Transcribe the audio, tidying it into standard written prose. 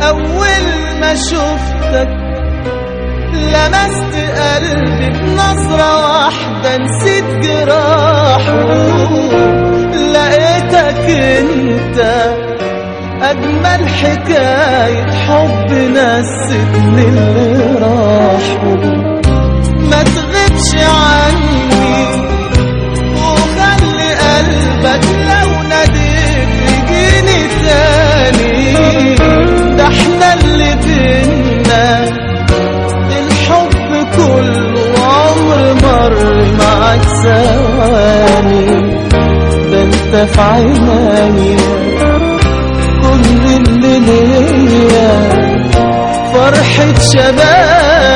أول ما شفتك لمست قلبي بنظرة واحدة، نسيت جراحه، لقيتك انت أجمل حكاية حب نستني اللي راحوا. ما تغيبش عني وخلي قلبك لو ناديت يجيني تاني، ده احنا اللي بينا الحب كله عمر مر معاك ثواني، ده انت في عينيا كل اللي ليا فرحة شباب